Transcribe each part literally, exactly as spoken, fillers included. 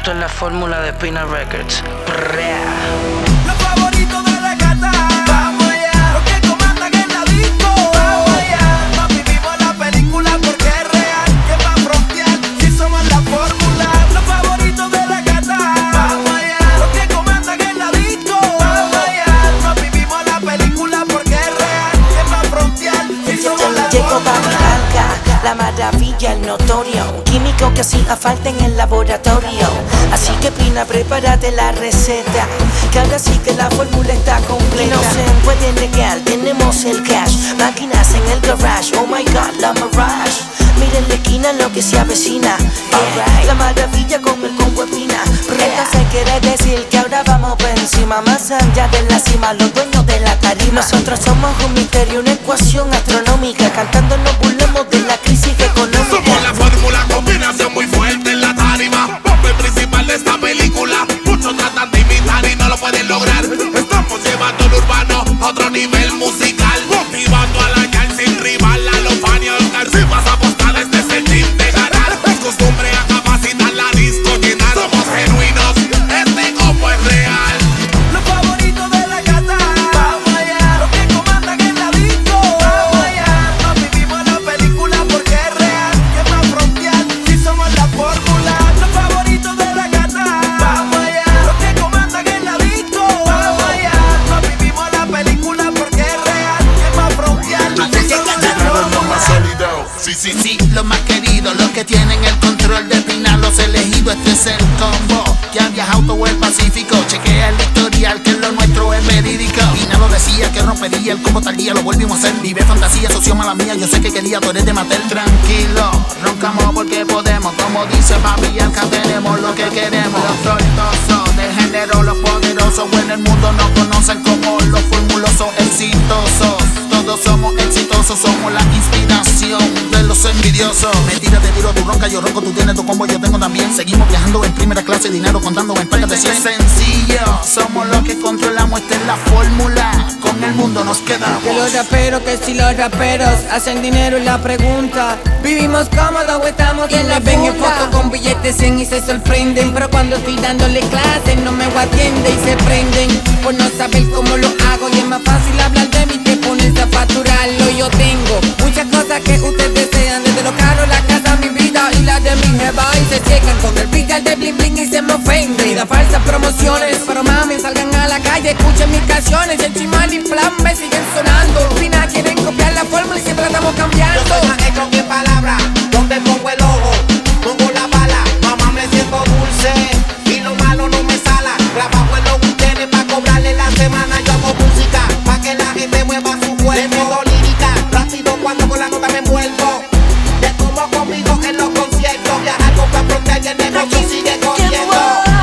Esto es la fórmula de Pina Records. Brea. Los favoritos de la gata, vamos allá. Los que comandan en la disco, vamos allá. Nos vivimos la película porque es real. Que va a frontear si somos la fórmula. Los favoritos de la gata, vamos allá. Los que comandan en la disco, vamos allá. Nos vivimos la película porque es real. Que va a frontear si somos la fórmula. La maravilla, el notorio, un químico que hacía falta en el laboratorio. Así que Pina, prepárate la receta, que ahora sí que la fórmula está completa. Y no se puede negar, tenemos el cash, máquinas en el garage, oh my god, la Mirage. Miren la esquina lo que se avecina, yeah. La maravilla con el combo de Pina. Entonces quiere decir que ahora vamos por encima, más allá de la cima, los dueños de la tarima. Nosotros somos un misterio, una ecuación astronómica, cantando nos burlamos de la crisis económica. Somos la fórmula, combinación muy fuerte en la tarima. Papel principal de esta película. Muchos tratan de imitar y no lo pueden lograr. Estamos llevando el urbano a otro nivel musical, motivando a la calle sin rival, a los fans y a Oscar. Si vas a apostar, este es el team de ganar. Es costumbre a capacitar la disco, llenar. Somos genuinos, este combo es real. Los favoritos de la gata, vamos allá. Los que comandan en la disco, vamos allá. Nos vivimos la película porque es real. Que va a frontear si somos la fórmula. Los favoritos de la gata, vamos allá. Los que comandan en la disco, vamos allá. Nos vivimos la película porque es real. Que va a frontear si somos la fórmula. Sí, sí, sí, los más queridos, los que tienen el control de Pina, los elegidos. Este es el combo que ha viajado todo el Pacífico. Chequea el historial, que lo nuestro es verídico. Pina lo decía, que rompería el combo tal día, lo volvimos a hacer. Vive fantasía, socio mala mía, yo sé que quería, tú eres de Mattel. Tranquilo, roncamos porque podemos. Como dice papi, acá tenemos lo que queremos. Los tortosos, del género, los poderosos. En el mundo nos conocen como los formulosos exitosos. Todos somos exitosos, somos la inspiración de los envidiosos. Mentira, te tiro tu ronca, yo ronco, tú tienes tu combo, yo tengo también. Seguimos viajando en primera clase, dinero contando en pacas de cien. Sencillo, somos los que controlamos, esta es la fórmula. Con el mundo nos quedamos. Que los raperos, que si los raperos hacen dinero, y la pregunta, ¿vivimos cómodos o estamos en la ven en foto con billetes en y se sorprenden? Pero cuando estoy dándole clases no me atiende y se prenden por no saber cómo lo hago. Y es más fácil hablar de mí que ponerse a facturarlo. Yo tengo muchas cosas que ustedes desean, desde lo caro, la casa, mi vida y la de mi jeva. Y se ciegan con el brillar de bling bling y se me ofenden. Y da falsas promociones, pero mami, salgan a la calle, escuchen mis canciones. El chimal y plan me siguen sonando. Pina quieren copiar la fórmula y siempre la estamos cambiando. Yo soy más hecho que palabra, donde pongo el ojo, pongo la bala. Mamá, me siento dulce y lo malo no me sala. Trabajo en los ustedes pa' cobrarle la semana. Yo hago música pa' que la gente mueva su cuerpo. Le meto lírica, rápido cuando con la nota me envuelvo. Te como conmigo en los conciertos. Viajar con pa' frontear y el negocio sigue corriendo.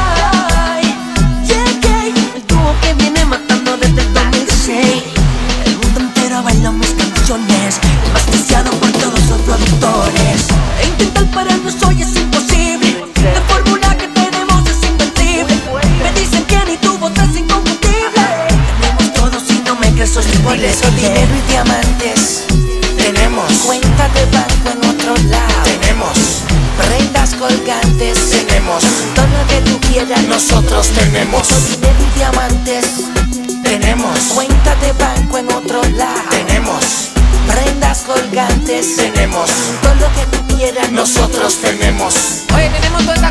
El dúo que viene matando desde el dos mil seis. El mundo entero baila mis canciones, el más deseado por todos los productores. E intentar pararnos hoy es imposible. La fórmula que tenemos es invencible. Me dicen que ni tu voz es inconfundible. Tenemos todo, si no me crees soy por eso dinero y diamantes. Tenemos cuenta de banco en otro lado. Tenemos prendas colgantes. Tenemos todo lo que tú quieras. Nosotros tenemos dinero y diamantes. Tenemos cuenta de banco en otro lado. Tenemos prendas colgantes. Tenemos todo lo que tú quieras. Nosotros tenemos. Oye, tenemos todo